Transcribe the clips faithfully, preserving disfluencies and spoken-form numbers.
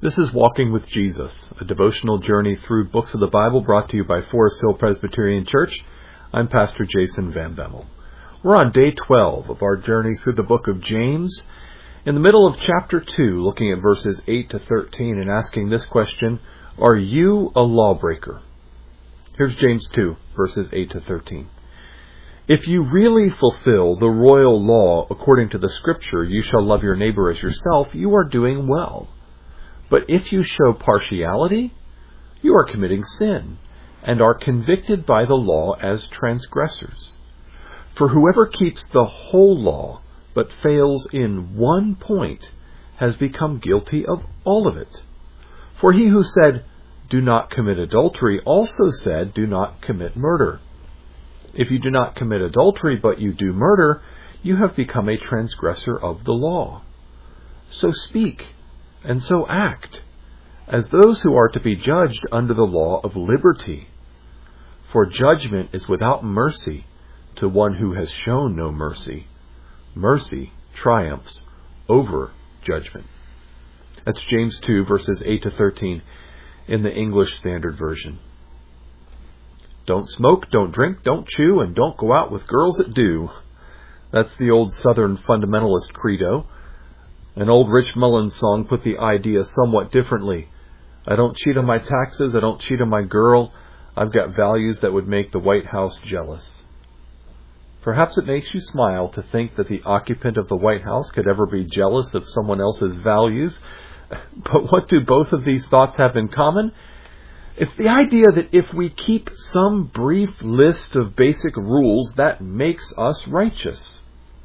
This is Walking with Jesus, a devotional journey through books of the Bible brought to you by Forest Hill Presbyterian Church. I'm Pastor Jason Van Bemmel. We're on day twelve of our journey through the book of James, in the middle of chapter two, looking at verses eight to thirteen and asking this question, are you a lawbreaker? Here's James two, verses eight to thirteen. If you really fulfill the royal law according to the Scripture, you shall love your neighbor as yourself, you are doing well. But if you show partiality, you are committing sin, and are convicted by the law as transgressors. For whoever keeps the whole law, but fails in one point, has become guilty of all of it. For he who said, do not commit adultery, also said, do not commit murder. If you do not commit adultery, but you do murder, you have become a transgressor of the law. So speak, and so act, as those who are to be judged under the law of liberty. For judgment is without mercy to one who has shown no mercy. Mercy triumphs over judgment. That's James two, verses eight to thirteen in the English Standard Version. Don't smoke, don't drink, don't chew, and don't go out with girls that do. That's the old Southern fundamentalist credo. An old Rich Mullins song put the idea somewhat differently. I don't cheat on my taxes, I don't cheat on my girl. I've got values that would make the White House jealous. Perhaps it makes you smile to think that the occupant of the White House could ever be jealous of someone else's values. But what do both of these thoughts have in common? It's the idea that if we keep some brief list of basic rules, that makes us righteous.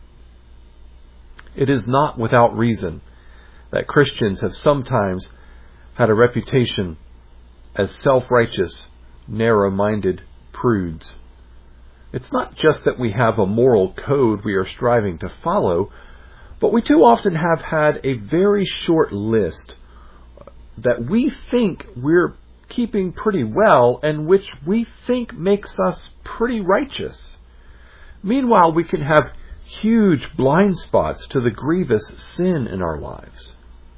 It is not without reason that Christians have sometimes had a reputation as self-righteous, narrow-minded prudes. It's not just that we have a moral code we are striving to follow, but we too often have had a very short list that we think we're keeping pretty well and which we think makes us pretty righteous. Meanwhile, we can have huge blind spots to the grievous sin in our lives.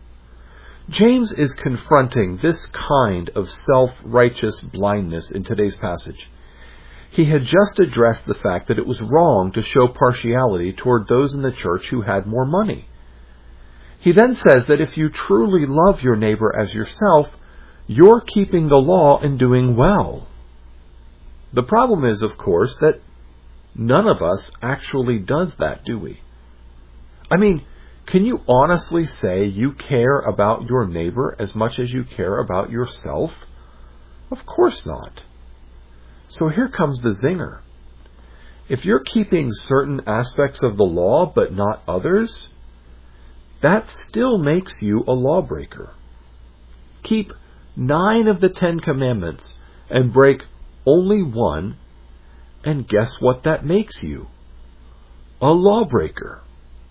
James is confronting this kind of self-righteous blindness in today's passage. He had just addressed the fact that it was wrong to show partiality toward those in the church who had more money. He then says that if you truly love your neighbor as yourself, you're keeping the law and doing well. The problem is, of course, that none of us actually does that, do we? I mean, can you honestly say you care about your neighbor as much as you care about yourself? Of course not. So here comes the zinger. If you're keeping certain aspects of the law but not others, that still makes you a lawbreaker. Keep nine of the Ten Commandments and break only one, and guess what that makes you? A lawbreaker.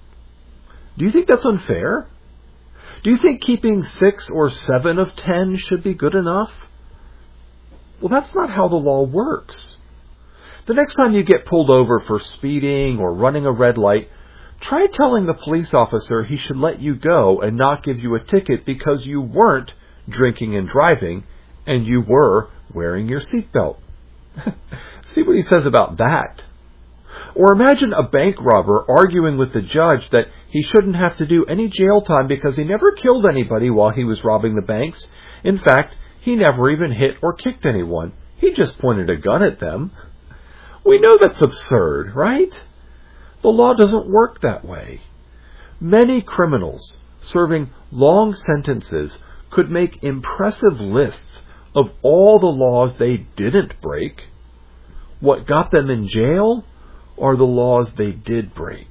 Do you think that's unfair? Do you think keeping six or seven of ten should be good enough? Well, that's not how the law works. The next time you get pulled over for speeding or running a red light, try telling the police officer he should let you go and not give you a ticket because you weren't drinking and driving and you were wearing your seatbelt. See what he says about that. Or imagine a bank robber arguing with the judge that he shouldn't have to do any jail time because he never killed anybody while he was robbing the banks. In fact, he never even hit or kicked anyone. He just pointed a gun at them. We know that's absurd, right? The law doesn't work that way. Many criminals serving long sentences could make impressive lists of all the laws they didn't break. What got them in jail are the laws they did break.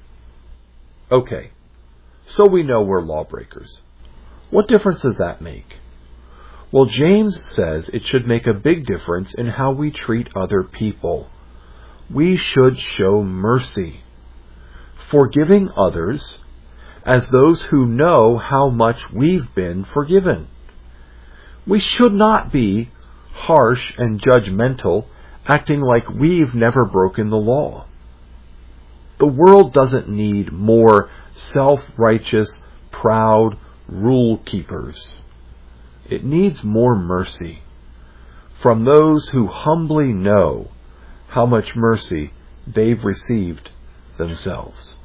Okay, so we know we're lawbreakers. What difference does that make? Well, James says it should make a big difference in how we treat other people. We should show mercy, forgiving others as those who know how much we've been forgiven. We should not be harsh and judgmental, acting like we've never broken the law. The world doesn't need more self-righteous, proud rule keepers. It needs more mercy from those who humbly know how much mercy they've received themselves.